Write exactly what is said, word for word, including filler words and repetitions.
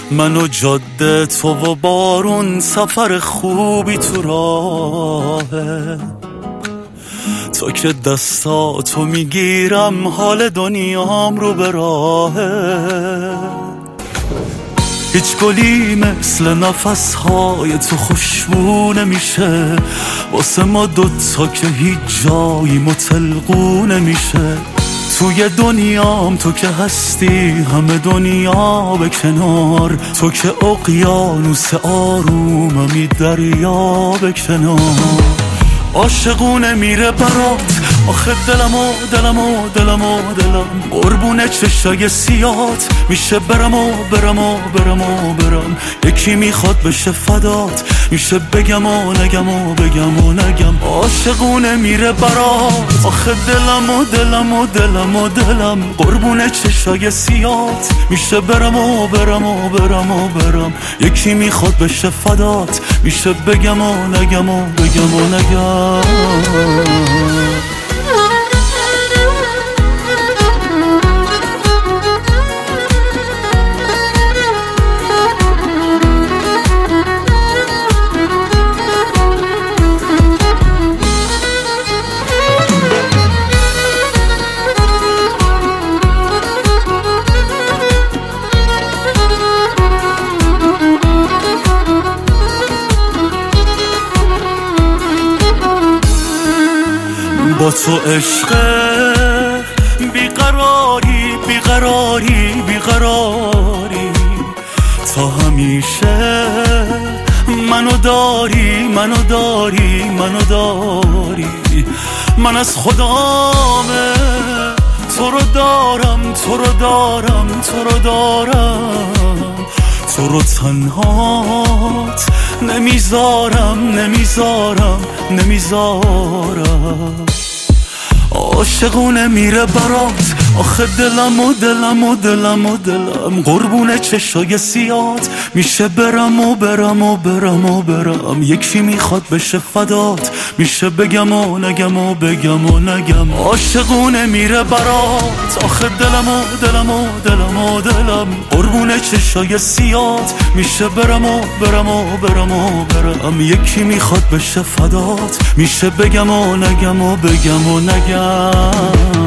من و جاده تو و بارون سفر خوبی تو راهه، تو که دستاتو میگیرم حال دنیام رو به راهه. هیچ گلی مثل نفسهای تو خوشبو نمیشه واسه ما دوتا که هیچ جایی متلقو نمیشه. توی دنیام تو که هستی همه دنیا به کنار، تو که اقیانوس آروممی دریا به کنار. عاشقونه میره برات آخه دلم و دلم و دلم و دلم قربون چشای سیات میشه برم و برم و برم و برم. یکی میخواد بشه فدات میشه بگم و نگم و بگم و نگم. عاشقونه میره برات آخه دلم و دلم و دلم و دلم قربون چشای سیات میشه برم و برم و برم و برم. یکی میخواد بشه فدات میشه بگم و نگم و بگم و نگم. با تو عشقه بیقراری بیقراری بیقراری تا همیشه منو داری منو داری منو داری. من از خدامه تو رو دارم تو رو دارم تو رو دارم. تو رو تنهات نمیذارم نمیذارم نمیذارم. عاشقونه میره برات آخه دلم و دلم و دلم و دلم قربون چشای سیات میشه برم و برم و برم و برم. یکی میخواد بشه فدات میشه بگم و نگم و بگم و نگم. عاشقونه میره برات آخه دلم و دلم و دلم و دلم قربون چشای سیات میشه برم و برم و برم و برم. یکی میخواد بشه فدات میشه بگم و نگم و بگم و نگم.